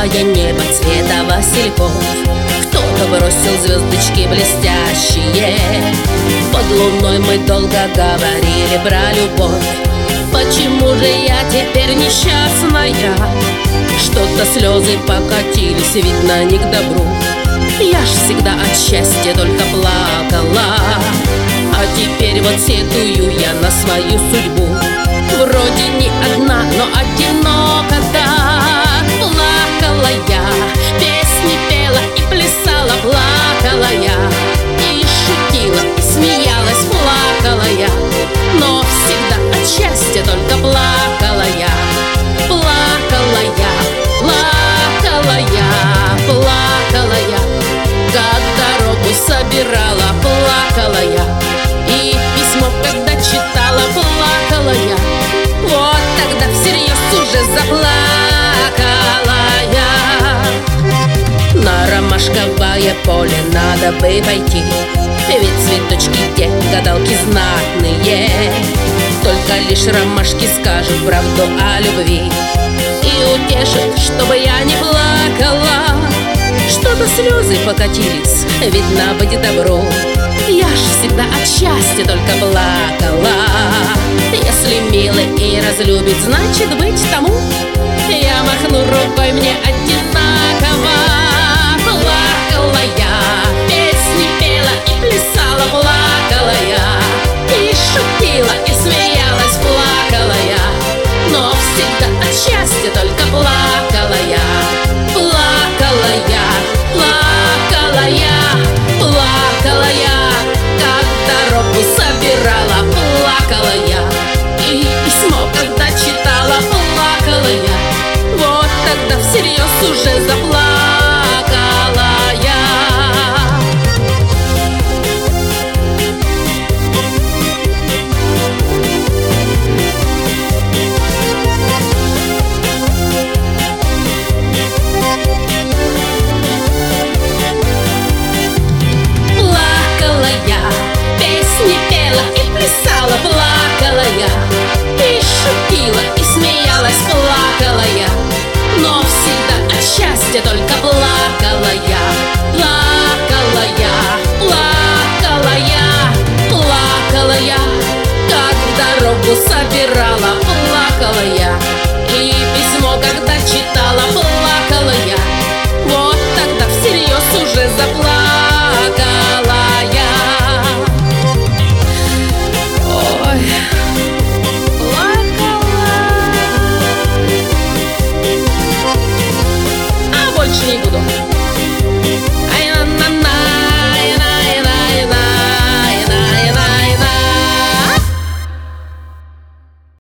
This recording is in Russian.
голубое небо цвета васильков. Кто-то бросил звездочки блестящие. Под луной мы долго говорили про любовь. Почему же я теперь несчастная? Что-то слезы покатились, видно, не к добру. Я ж всегда от счастья только плакала, а теперь вот сетую я на свою судьбу. Вроде не одна, но одинока так. Плакала я, песни пела и плясала. Плакала я, и шутила, и смеялась. Плакала я, но всегда от счастья только плакала я. Плакала я, плакала я, плакала я. Как дорогу собирала, плакала я. И письмо, когда читала, плакала я. Вот тогда всерьез уже заплакала я. На ромашковое поле надо бы пойти, ведь цветочки те гадалки знатные. Только лишь ромашки скажут правду о любви и утешат, чтобы я не плакала. Что-то слезы покатились, видно, быть добру. Я ж всегда от счастья только плакала. Если милый и разлюбит, значит быть тому. Я махну рукой, мне одинаково. Плакала я, песни пела и плясала. Плакала я, и шутила, и смеялась. Плакала я, но всегда от счастья только плакала я. Плакала я, плакала я, плакала я. Как дорогу собирала, плакала я. И письмо, когда читала, плакала я. Вот тогда всерьез уже заплакала я. Плакала я, песни пела и плясала. Плакала я, и шутила, и смеялась. Плакала я, но всегда от счастья только плакала я. Плакала я, плакала я, плакала я. Как дорогу собирала, плакала я. И письмо, когда читала, плакала я. Вот тогда всерьез уже заплакала я. Ой, плакала. А больше не буду.